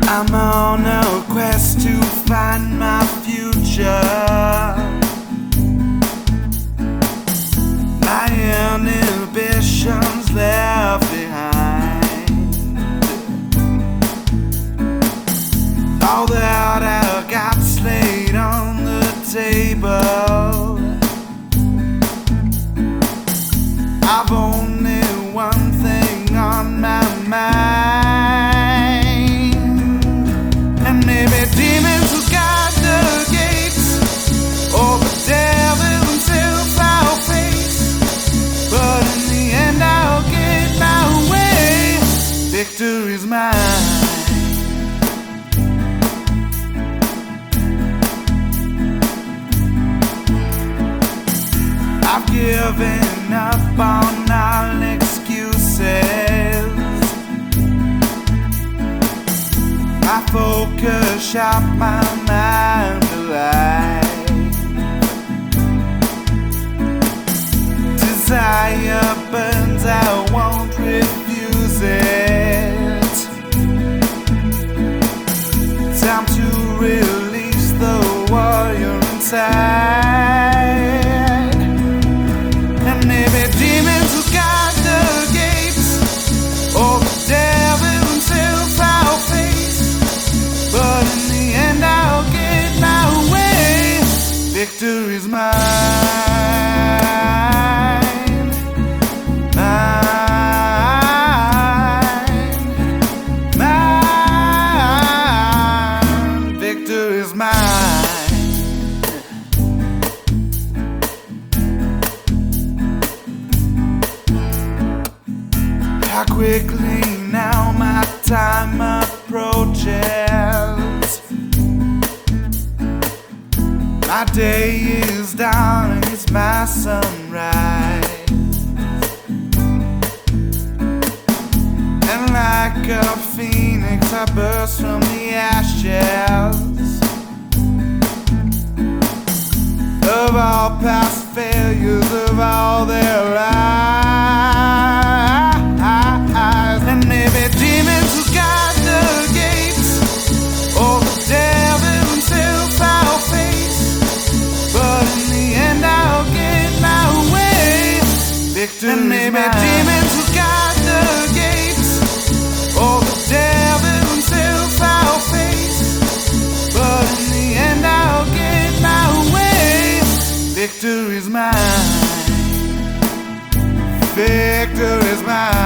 I'm on a quest to find my future. My inhibitions left behind. All that I got laid on the table. I've only one thing on my mind, and maybe demons will guard the gates, or the devil himself I'll face. But in the end I'll get my way. Victory's mine. I've given up on all excuses. My focus sharp, my mind alive. Desire burns, I won't refuse it. Time to release the warrior inside. And maybe demons will guard the gates, or the devil himself I'll face. But in the end I'll get my way. Victory's mine. Mine. Mine. Victory's mine. How quickly now my time approaches. My day is down and it's my sunrise. And like a phoenix I burst from the ashes of all past failures, of all their lies. And maybe demons will guard the gates, or the devil himself I'll face. But in the end I'll get my way. Victory's and maybe mine. Demons will guard the gates, or the devil himself I'll face. But in the end I'll get my way. Victory's mine. Victory's mine.